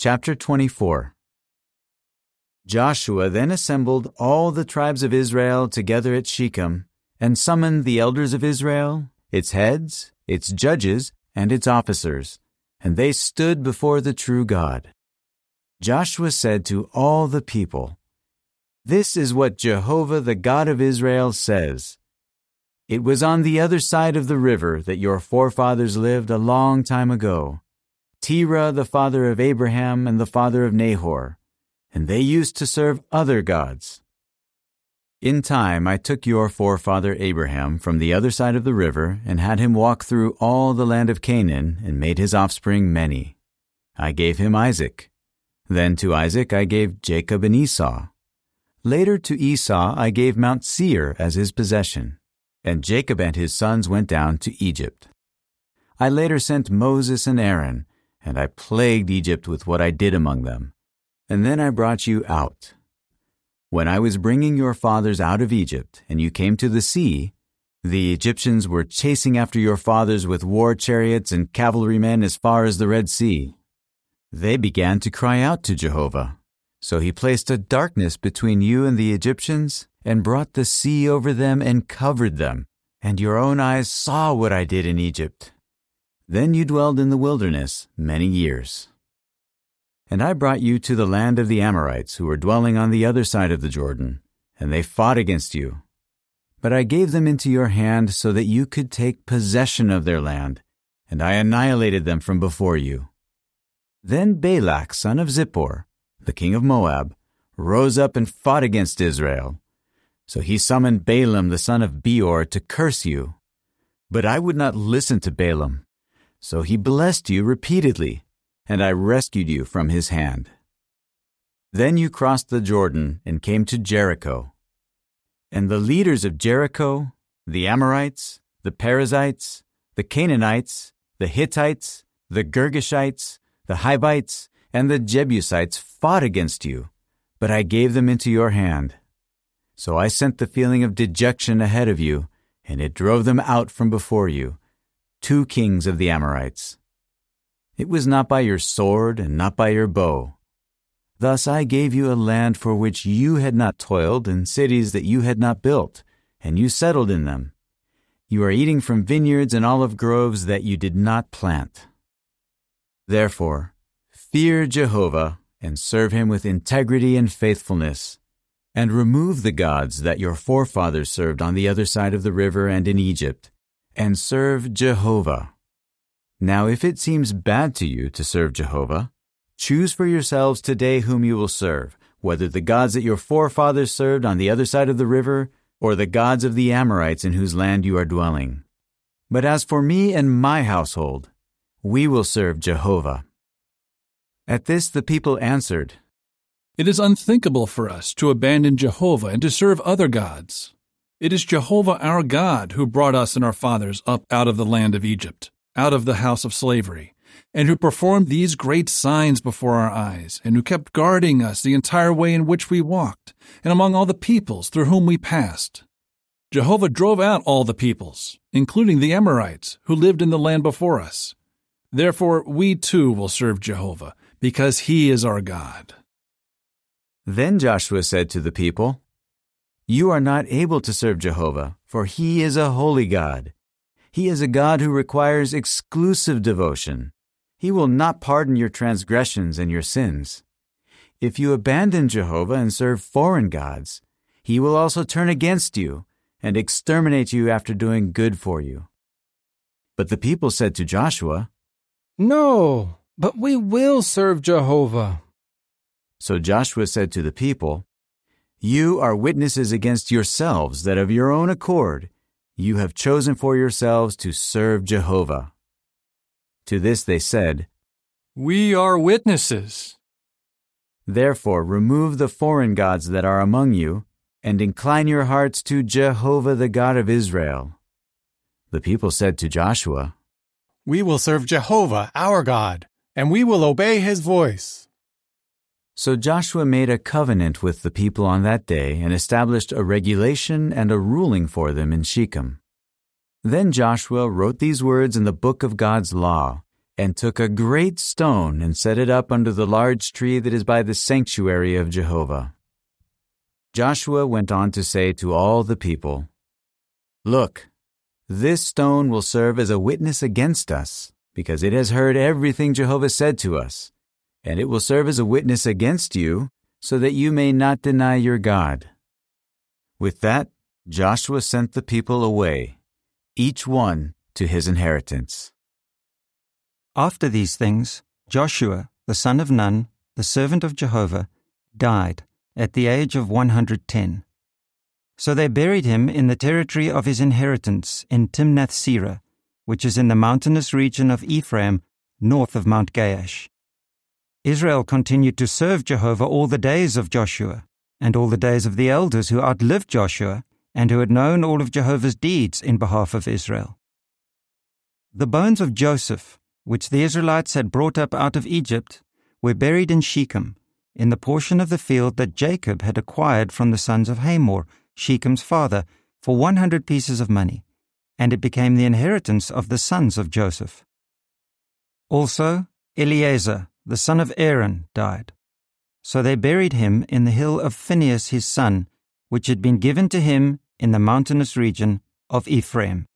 Chapter 24. Joshua then assembled all the tribes of Israel together at Shechem, and summoned the elders of Israel, its heads, its judges, and its officers, and they stood before the true God. Joshua said to all the people, "This is what Jehovah the God of Israel says. It was on the other side of the river that your forefathers lived a long time ago, Terah the father of Abraham and the father of Nahor, and they used to serve other gods. In time I took your forefather Abraham from the other side of the river and had him walk through all the land of Canaan and made his offspring many. I gave him Isaac. Then to Isaac I gave Jacob and Esau. Later to Esau I gave Mount Seir as his possession, and Jacob and his sons went down to Egypt. I later sent Moses and Aaron, and I plagued Egypt with what I did among them, and then I brought you out. When I was bringing your fathers out of Egypt, and you came to the sea, the Egyptians were chasing after your fathers with war chariots and cavalrymen as far as the Red Sea. They began to cry out to Jehovah. So he placed a darkness between you and the Egyptians, and brought the sea over them and covered them, and your own eyes saw what I did in Egypt. Then you dwelled in the wilderness many years. And I brought you to the land of the Amorites, who were dwelling on the other side of the Jordan, and they fought against you. But I gave them into your hand so that you could take possession of their land, and I annihilated them from before you. Then Balak, son of Zippor, the king of Moab, rose up and fought against Israel. So he summoned Balaam the son of Beor to curse you. But I would not listen to Balaam. So he blessed you repeatedly, and I rescued you from his hand. Then you crossed the Jordan and came to Jericho. And the leaders of Jericho, the Amorites, the Perizzites, the Canaanites, the Hittites, the Girgashites, the Hivites, and the Jebusites fought against you, but I gave them into your hand. So I sent the feeling of dejection ahead of you, and it drove them out from before you, 2 kings of the Amorites. It was not by your sword and not by your bow. Thus I gave you a land for which you had not toiled, and cities that you had not built, and you settled in them. You are eating from vineyards and olive groves that you did not plant. Therefore, fear Jehovah and serve him with integrity and faithfulness, and remove the gods that your forefathers served on the other side of the river and in Egypt, and serve Jehovah. Now if it seems bad to you to serve Jehovah, choose for yourselves today whom you will serve, whether the gods that your forefathers served on the other side of the river, or the gods of the Amorites in whose land you are dwelling. But as for me and my household, we will serve Jehovah." At this the people answered, "It is unthinkable for us to abandon Jehovah and to serve other gods. It is Jehovah our God who brought us and our fathers up out of the land of Egypt, out of the house of slavery, and who performed these great signs before our eyes, and who kept guarding us the entire way in which we walked, and among all the peoples through whom we passed. Jehovah drove out all the peoples, including the Amorites, who lived in the land before us. Therefore we too will serve Jehovah, because he is our God." Then Joshua said to the people, "You are not able to serve Jehovah, for he is a holy God. He is a God who requires exclusive devotion. He will not pardon your transgressions and your sins. If you abandon Jehovah and serve foreign gods, he will also turn against you and exterminate you after doing good for you." But the people said to Joshua, "No, but we will serve Jehovah." So Joshua said to the people, "You are witnesses against yourselves that of your own accord you have chosen for yourselves to serve Jehovah." To this they said, "We are witnesses." "Therefore remove the foreign gods that are among you, and incline your hearts to Jehovah the God of Israel." The people said to Joshua, "We will serve Jehovah, our God, and we will obey his voice." So Joshua made a covenant with the people on that day and established a regulation and a ruling for them in Shechem. Then Joshua wrote these words in the book of God's law and took a great stone and set it up under the large tree that is by the sanctuary of Jehovah. Joshua went on to say to all the people, "Look, this stone will serve as a witness against us, because it has heard everything Jehovah said to us, and it will serve as a witness against you, so that you may not deny your God." With that, Joshua sent the people away, each one to his inheritance. After these things, Joshua, the son of Nun, the servant of Jehovah, died at the age of 110. So they buried him in the territory of his inheritance in Timnath-Serah, which is in the mountainous region of Ephraim, north of Mount Gaash. Israel continued to serve Jehovah all the days of Joshua, and all the days of the elders who outlived Joshua, and who had known all of Jehovah's deeds in behalf of Israel. The bones of Joseph, which the Israelites had brought up out of Egypt, were buried in Shechem, in the portion of the field that Jacob had acquired from the sons of Hamor, Shechem's father, for 100 pieces of money, and it became the inheritance of the sons of Joseph. Also, Eleazar, the son of Aaron, died. So they buried him in the hill of Phinehas his son, which had been given to him in the mountainous region of Ephraim.